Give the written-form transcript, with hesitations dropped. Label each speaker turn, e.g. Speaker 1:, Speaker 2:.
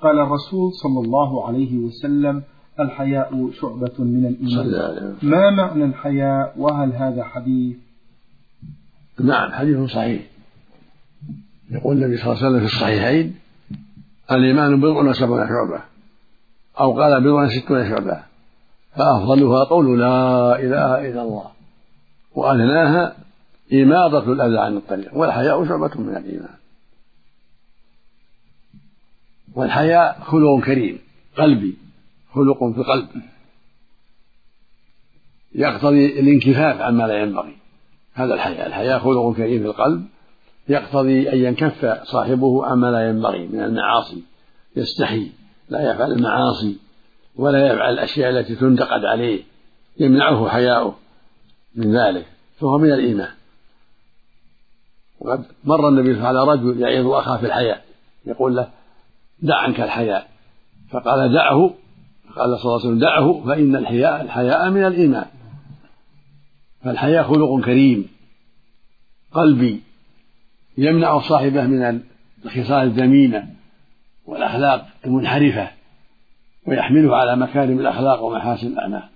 Speaker 1: قال الرسول صلى الله عليه وسلم: الحياء شعبة من الإيمان. ما معنى الحياء، وهل هذا حديث؟
Speaker 2: نعم، حديث صحيح. يقول النبي صلى الله عليه وسلم في الصحيحين: الإيمان بضع وسبعون شعبة، أو قال بضع وستون شعبة، فأفضلها قول لا إله إلا الله، وأدناها إماطة الأذى عن الطريق، والحياء شعبة من الإيمان. والحياء خلق كريم قلبي، خلق في القلب يقتضي الانكفاف عما لا ينبغي. هذا الحياء خلق كريم في القلب يقتضي أن ينكف صاحبه عما لا ينبغي من المعاصي، يستحي لا يفعل المعاصي ولا يفعل الأشياء التي تنتقد عليه، يمنعه حياؤه من ذلك، فهو من الإيمان. وقد مر النبي صلى الله عليه وسلم على رجل يعظ أخاه في الحياء، يقول له: دع عنك الحياء، فقال: دعه. قال صلى الله عليه وسلم: دعه فإن الحياء من الإيمان. فالحياء خلق كريم قلبي يمنع صاحبه من الخصال الذميمة والأخلاق المنحرفة، ويحمله على مكارم الأخلاق ومحاسن الأعمال.